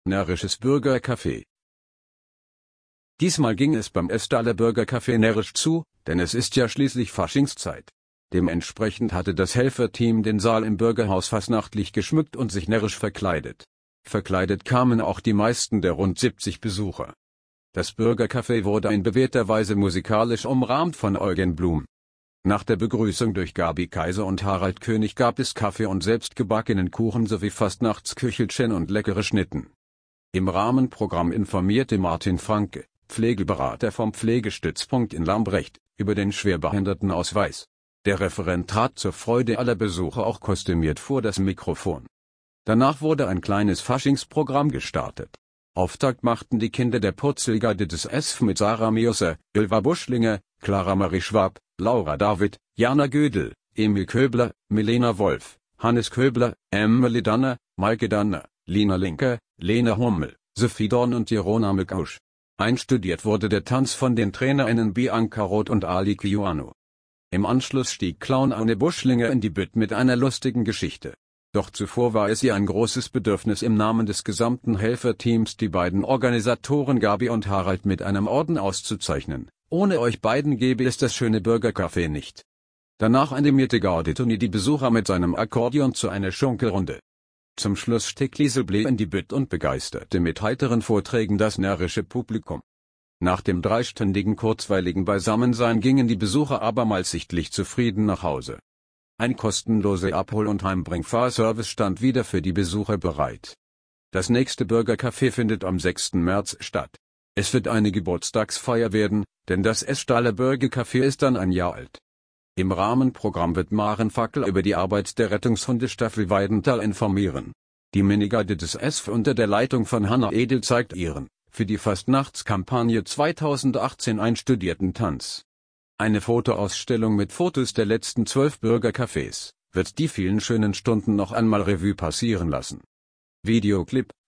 Närrisches Bürgercafé. Diesmal ging es beim Esstaler Bürgercafé närrisch zu, denn es ist ja schließlich Faschingszeit. Dementsprechend hatte das Helferteam den Saal im Bürgerhaus fastnachtlich geschmückt und sich närrisch verkleidet. Verkleidet kamen auch die meisten der rund 70 Besucher. Das Bürgercafé wurde in bewährter Weise musikalisch umrahmt von Eugen Blum. Nach der Begrüßung durch Gabi Kaiser und Harald König gab es Kaffee und selbstgebackenen Kuchen sowie Fastnachtsküchelchen und leckere Schnitten. Im Rahmenprogramm informierte Martin Franke, Pflegeberater vom Pflegestützpunkt in Lambrecht, über den Schwerbehindertenausweis. Der Referent trat zur Freude aller Besucher auch kostümiert vor das Mikrofon. Danach wurde ein kleines Faschingsprogramm gestartet. Auftakt machten die Kinder der Purzelgarde des SV mit Sarah Mioser, Ylva Buschlinger, Clara Marie Schwab, Laura David, Jana Gödel, Emil Köbler, Milena Wolf, Hannes Köbler, Emily Danner, Maike Danner, Lina Linker, Lena Hummel, Sophie Dorn und Jerona Mikusch. Einstudiert wurde der Tanz von den TrainerInnen Bianca Roth und Ali Kiuano. Im Anschluss stieg Clown Anne Buschlinger in die Bütt mit einer lustigen Geschichte. Doch zuvor war es ihr ein großes Bedürfnis, im Namen des gesamten Helferteams die beiden Organisatoren Gabi und Harald mit einem Orden auszuzeichnen. Ohne euch beiden gäbe es das schöne Bürgercafé nicht. Danach animierte Gauditoni die Besucher mit seinem Akkordeon zu einer Schunkelrunde. Zum Schluss stieg Lieselblé in die Bütt und begeisterte mit heiteren Vorträgen das närrische Publikum. Nach dem dreistündigen kurzweiligen Beisammensein gingen die Besucher abermals sichtlich zufrieden nach Hause. Ein kostenloser Abhol- und Heimbringfahrservice stand wieder für die Besucher bereit. Das nächste Bürgercafé findet am 6. März statt. Es wird eine Geburtstagsfeier werden, denn das Esstaler Bürgercafé ist dann ein Jahr alt. Im Rahmenprogramm wird Maren Fackel über die Arbeit der Rettungshundestaffel Weidenthal informieren. Die Minigarde des SV unter der Leitung von Hanna Edel zeigt ihren, für die Fastnachtskampagne 2018 einstudierten Tanz. Eine Fotoausstellung mit Fotos der letzten 12 Bürgercafés wird die vielen schönen Stunden noch einmal Revue passieren lassen. Videoclip